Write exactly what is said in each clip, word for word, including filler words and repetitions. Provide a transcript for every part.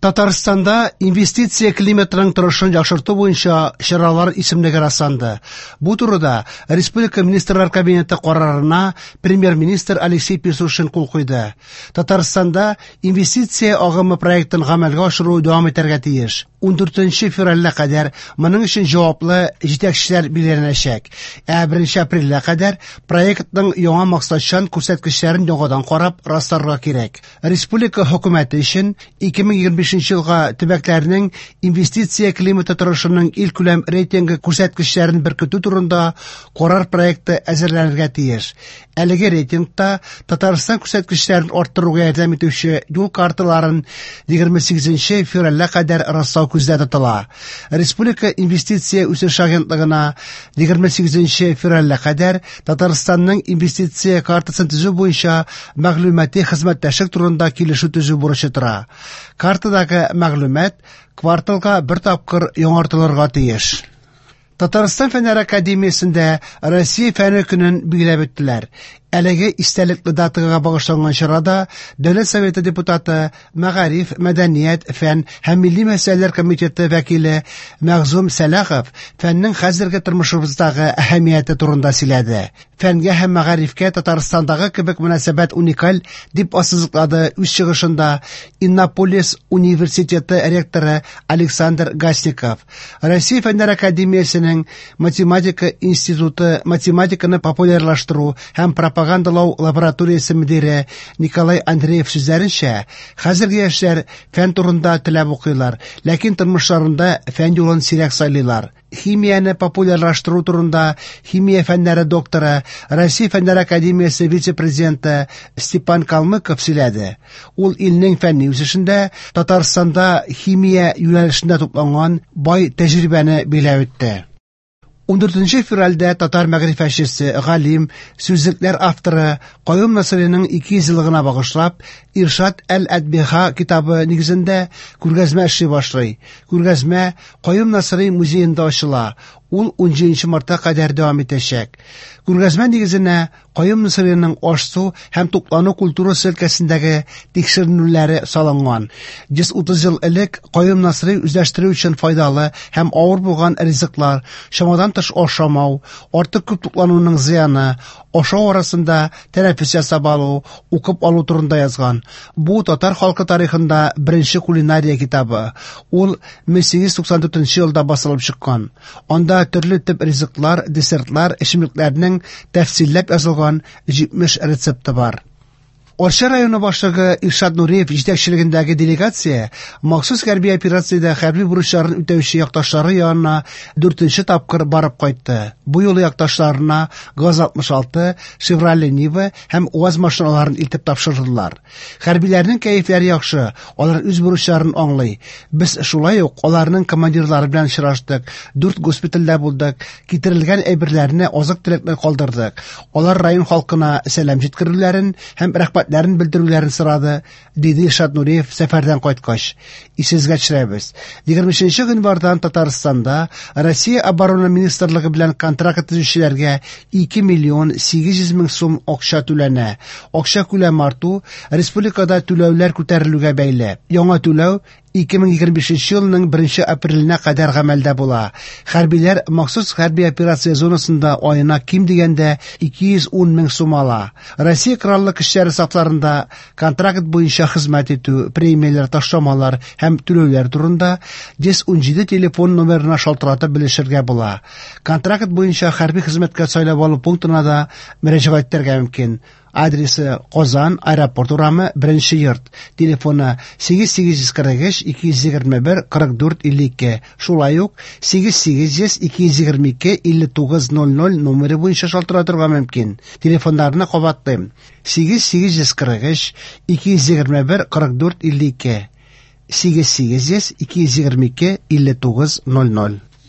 Татарстанда инвестиция климатының торышын яхшырту буенча чаралар исемлеге расланды. Бу турыда Республика министрлар кабинеты карарына премьер-министр Алексей Песушин кул куйды. Татарстанда инвестиция агымы проектын гамәлгә ашыру дәвам итәргә тиеш. ундүртенче февральгә кадәр моның өчен җаваплы җитәкчеләр билгеләнәчәк. Ә беренче апрельгә кадәр проектның яңа максатчан күрсәткечләрен яңадан карап расларга кирәк. Республика хөкүмәте өчен ике мең егерме бишенче елга төбәкләрнең инвестиция климаты торышының ил күләм рейтингы күрсәткечләрен беркетү турында карар проекты әзерләнергә тиеш. Әлеге рейтингта Татарстан күрсәткечләрен арттыруга ярдәм итүче юл карталарын егерме сигезенче февральгә кадәр раслау күздә тотыла. Республика инвестиция үсеш агентлыгына егерме сигезенче февральгә кадәр Татарстанның инвестиция картасын төзү буенча мәгълүмати хезмәттәшлек турында килешү төзү бурычы тора. Картадагы мәгълүмат кварталга бер тапкыр яңартылырга тиеш. Татарстан Фәннәр академиясендә Россия фәне көнен билгеләп үттеләр. Әлеге истәлекле датага багышланган чарада Дәүләт Советы депутаты, Мәгариф, Мәдәният, фән һәм милли мәсьәләләр комитеты вәкиле Мәгъзум Сәлахов фәннең хәзерге тормышыбыздагы әһәмияте турында сөйләде. Фәнгә һәм мәгарифкә Татарстандагы кебек мөнәсәбәт уникаль дип ассызыклады үз чыгышында Иннополис университеты ректоры Александр Гасников. Россия Фәннәр академиясенең математика институты математиканы популярлаштыру һәм пропагандалау лабораториясе мөдире Николай Андреев сүзләренчә, хәзерге яшьләр фән турында теләп укыйлар, ләкин тормышларында фән юлын сирәк сайлыйлар. Химияны популярлаштыру турында химия фәннәре докторы, Россия Фәннәр академиясе вице-президенты Степан Калмыков сөйләде. Ул илнең фәнни үсешендә Татарстанда химия юнәлешендә тупланган бай тәҗрибәне биләп үтте. ундүртенче февральдә татар мәгърифәтчесе, галим, сүзлекләр авторы Каюм Насыйриның ике йөз еллыгына багышлап Иршад әл-Әдбиха китабы нигезендә күргәзмә эшли башлый. Күргәзмә Каюм Насыйри музеенда ачыла. Ул унҗиденче мартка кадәр дәвам итәчәк. Күргәзмә нигезенә Каюм Насыйриның аш-су һәм туклану культурасы өлкәсендәге тикшеренүләре салынган. йөз утыз ел элек Каюм Насыйри үзләштерү өчен файдалы һәм авыр булган ризыклар, шамадан тыш ашамау, артык күп туклануның зыяны, ашау арасында тәнәфес ясап алу, укып алу турында язган. Бу татар халкы тарихында беренче кулинария китабы. Ул мең сигез йөз туксан дүртенче елда басылып чыккан. Анда төрле төп ризыклар, десертлар, эчемлекләрнең тәфсилләп язылган җитмеш рецепты бар. Арча районы башлыгы Иршад Нуриев җитәкчелегендәге делегация махсус хәрби операциядә хәрби бурычларын үтәүче якташлары янына дүртенче тапкыр барып кайтты. Бу юлы якташларына ГАЗ алтмыш алты, Chevrolet Niva һәм УАЗ машиналарын илтеп тапшырдылар. Хәрбиләрнең кәефләре яхшы, алар үз бурычларын аңлый. Без шулай ук аларның командирлары белән очраштык, дүрт госпитальдә булдык, китерелгән әйберләрне азык-төлекне калдырдык. Алар район халкына сәлам җиткерүләрен һәм рәхмәтләрен белдерүләрен сорады, диде Иршад Нуриев сәфәрдән кайткач. Исезгә төшерәбез. егерме өченче гыйнвардан Татарстанда Россия оборона министрлыгы белән контракт төзүчеләргә ике миллион сигез йөз мең сум акча түләнә. Акча күләме арту республикада түләүләр күтәрелүгә бәйле. Яңа түләү ике мең егерме бишенче елның беренче апреленә кадәр гамәлдә була. Хәрбиләр махсус хәрби операция зонасында аена ким дигәндә ике йөз ун мең сум ала. Россия Краллык эшләре сафларында контракт буенча хезмәт итү, премияләр, ташламалар һәм түләүләр турында йөз унҗиде телефон номерына шалтыратып белешергә була. Контракт буенча хәрби хезмәткә сайлап алу пунктына да мөрәҗәгать итәргә мөмкин. Адресы Казан, аэропорт урамы, беренче йорт. Телефоны сигез сигез йөз кырык өч ике йөз егерме бер кырык дүрт илле ике. Шулай ук сигез сигез йөз ике йөз егерме ике илле тугыз ноль ноль номеры буенча шалтыратырга мөмкин. Телефоннарны кабатлыйм. сигез сигез йөз кырык өч ике йөз егерме бер кырык дүрт илле ике. сигез сигез йөз ике йөз егерме ике илле тугыз ноль ноль.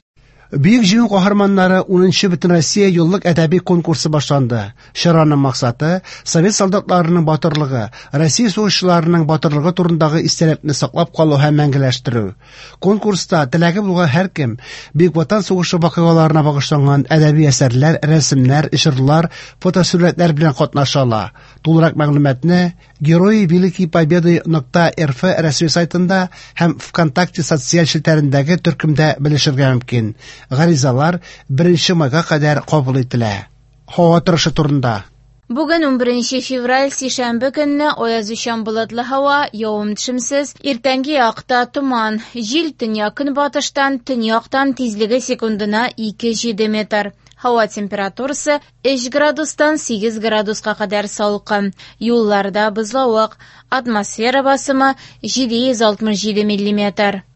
Büyük Җиңү каһарманнары унынчы Бөтенроссия юллык әдәби конкурсы башланды. Чараның максаты Совет солдатларының батырлыгы, Россия сугышчыларының батырлыгы турындагы истәлекне саклап калу һәм мәңгеләштерү. Конкурста теләге булган һәркем Бөек Ватан сугышы вакыйгаларына багышланган әдәби әсәрләр, рәсемнәр, җырлар, фотосурәтләр белән катнаша ала. Тулырак мәгълүматны Герои Великой Победы нокта эр эф рәсми сайтында һәм ВКонтакте социаль челтәрендәге төркемдә белешергә мөмкин. Гаризалар беренче майга кадәр кабул ителә. Һава торышы турында. Бүген унберенче февраль сишәмбе көнне аязучан болытлы һава, явым-төшемсез, иртәнге якта туман, җил төньяк-көнбатыштан, төньяктан тизлеге секундына ике-җиде метр. Һава температурасы өч градустан сигез градуска кадәр салкын. Юлларда бозлавык, атмосфера басымы җиде йөз алтмыш җиде миллиметр.